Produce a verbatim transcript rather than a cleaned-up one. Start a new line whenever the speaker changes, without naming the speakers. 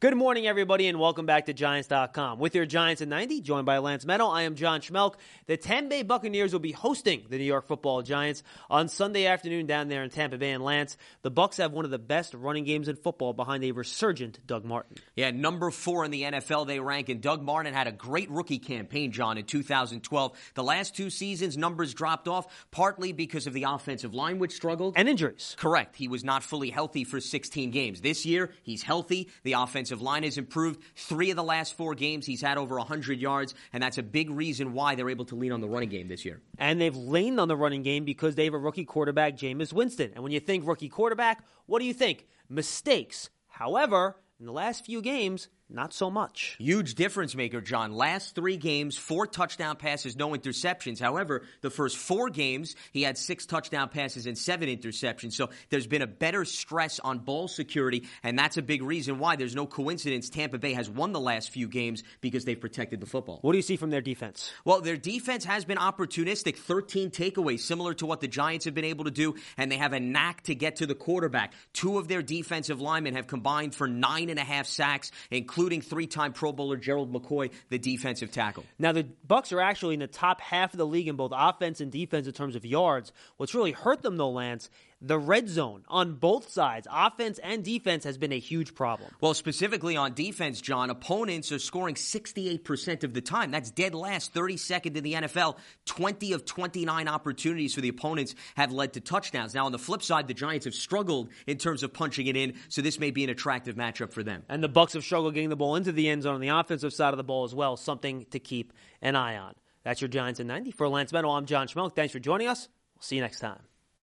Good morning, everybody, and welcome back to Giants dot com. With your Giants in ninety, joined by Lance Meadow, I am John Schmelk. The Tampa Bay Buccaneers will be hosting the New York Football Giants on Sunday afternoon down there in Tampa Bay. And Lance, the Bucs have one of the best running games in football behind a resurgent Doug Martin.
Yeah, number four in the N F L they rank, and Doug Martin had a great rookie campaign, John, in two thousand twelve. The last two seasons, numbers dropped off, partly because of the offensive line, which struggled.
And injuries.
Correct. He was not fully healthy for sixteen games. This year, he's healthy. The offensive line has improved. Three of the last four games, he's had over one hundred yards, and that's a big reason why they're able to lean on the running game this year.
And they've leaned on the running game because they have a rookie quarterback, Jameis Winston. And when you think rookie quarterback, what do you think? Mistakes. However, in the last few games, not so much.
Huge difference maker, John. Last three games, four touchdown passes, no interceptions. However, the first four games, he had six touchdown passes and seven interceptions. So there's been a better stress on ball security, and that's a big reason why. There's no coincidence Tampa Bay has won the last few games because they've protected the football.
What do you see from their defense?
Well, their defense has been opportunistic. thirteen takeaways, similar to what the Giants have been able to do, and they have a knack to get to the quarterback. Two of their defensive linemen have combined for nine and a half sacks, including including three-time Pro Bowler Gerald McCoy, the defensive tackle.
Now, the Bucs are actually in the top half of the league in both offense and defense in terms of yards. What's really hurt them, though, Lance, the red zone on both sides, offense and defense, has been a huge problem.
Well, specifically on defense, John, opponents are scoring sixty-eight percent of the time. That's dead last, thirty-second in the N F L. twenty of twenty-nine opportunities for the opponents have led to touchdowns. Now, on the flip side, the Giants have struggled in terms of punching it in, so this may be an attractive matchup for them.
And the Bucs have struggled getting the ball into the end zone on the offensive side of the ball as well, something to keep an eye on. That's your Giants in ninety. For Lance Meadow, I'm John Schmelk. Thanks for joining us. We'll see you next time.